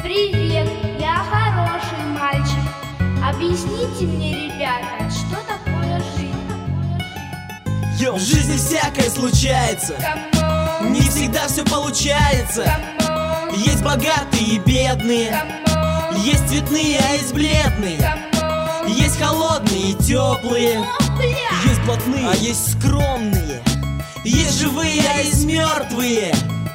Привет, я хороший мальчик. Объясните мне, ребята, что такое жизнь? Йоу, в жизни всякое случается. Камон, Не всегда все получается. камон, Есть богатые и бедные, камон, есть цветные, а есть бледные, камон. есть холодные и теплые, О, бля! есть блатные, а есть скромные, есть живые, а есть мертвые.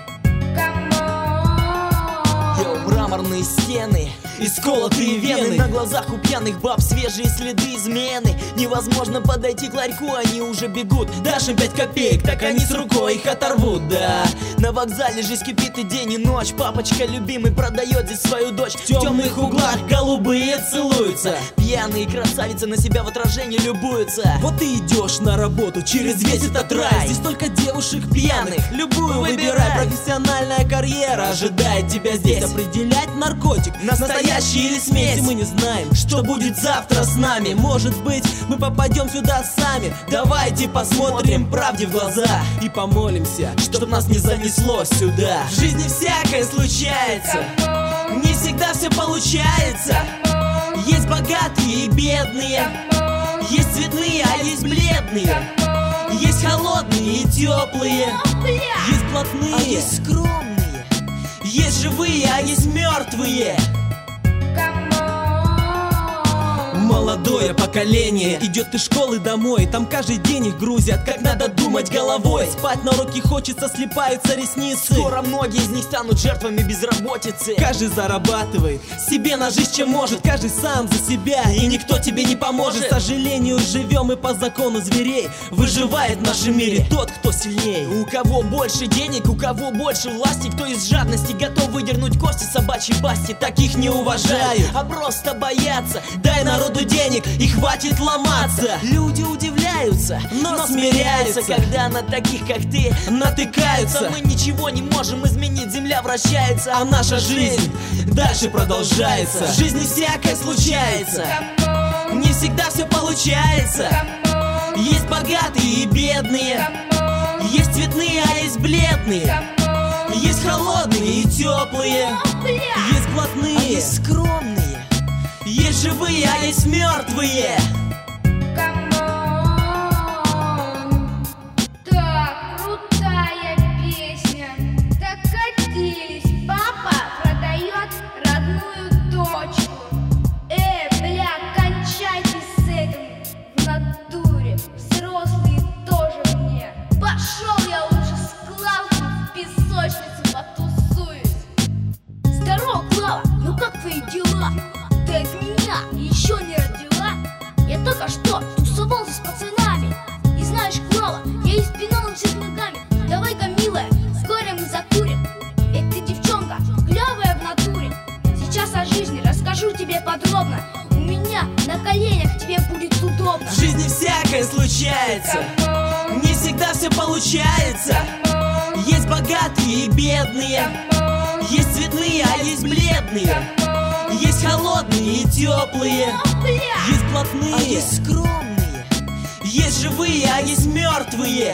Йоу, мраморные стены, исколотые вены, на глазах у пьяных баб свежие следы измены. Невозможно подойти к ларьку, они уже бегут. Дашь им 5 копеек, так они с рукой их оторвут, да. На вокзале жизнь кипит и день и ночь. Папочка любимый продает здесь свою дочь. В темных углах голубые целуются, пьяные красавицы на себя в отражении любуются. Вот ты идешь на работу через весь этот рай. Здесь только девушек пьяных, любую выбирай. Профессиональная карьера ожидает тебя здесь. Определять наркотик, настоящий или смесь, мы не знаем, что будет завтра с нами. Может быть, мы попадем сюда сами. Давайте посмотрим правде в глаза и помолимся, чтоб нас не занесло сюда. В жизни всякое случается, не всегда все получается. Есть богатые и бедные, есть цветные, а есть бледные, есть холодные и теплые, есть блатные, а есть скромные, есть живые, а есть мертвые. Молодое поколение идет из школы домой, там каждый день их грузят, как надо думать головой. Спать на уроке хочется, слипаются ресницы. Скоро многие из них станут жертвами безработицы. Каждый зарабатывает себе на жизнь чем может, каждый сам за себя, и никто тебе не поможет. К сожалению, живем мы по закону зверей. Выживает в нашем мире тот, кто сильнее. У кого больше денег, у кого больше власти, кто из жадности готов выдернуть кости собачьей басти. Таких не уважают, а просто боятся. Дай народу денег и хватит ломаться. Люди удивляются, но смиряются, когда на таких, как ты, натыкаются. Мы ничего не можем изменить, земля вращается, а наша жизнь дальше продолжается. В жизни всякое случается, не всегда все получается. Есть богатые и бедные, есть цветные, а есть бледные, есть холодные и теплые, есть блатные, а есть скромные, есть живые, а есть мертвые. Так, крутая песня. Так катились. Папа продает родную дочку. Бля, кончайте с этим в натуре. Взрослые тоже мне. Пошел я лучше с Клавой в песочницу потусуюсь. Здорово, Клава, ну как твои дела? Ты от меня еще не родила? Я только что тусовался с пацанами. И знаешь, Клава, я из пеналом всех ногами. Давай-ка, милая, с горем закурим. Ведь ты девчонка, клевая в натуре. Сейчас о жизни расскажу тебе подробно. У меня на коленях тебе будет удобно. В жизни всякое случается, не всегда все получается. Есть богатые и бедные, есть цветные, а есть бледные, есть холодные и теплые, есть блатные, а есть скромные, есть живые, а есть мертвые.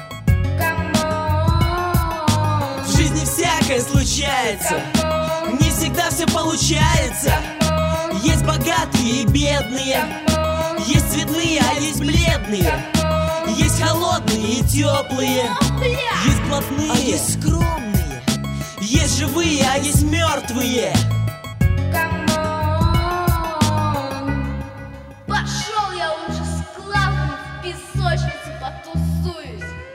В жизни всякое случается, не всегда все получается. Есть богатые и бедные, есть цветные, а есть бледные, есть холодные и теплые, есть блатные, а есть скромные, есть живые, а есть мертвые. Пошел я лучше с Клавой в песочницу потусуюсь.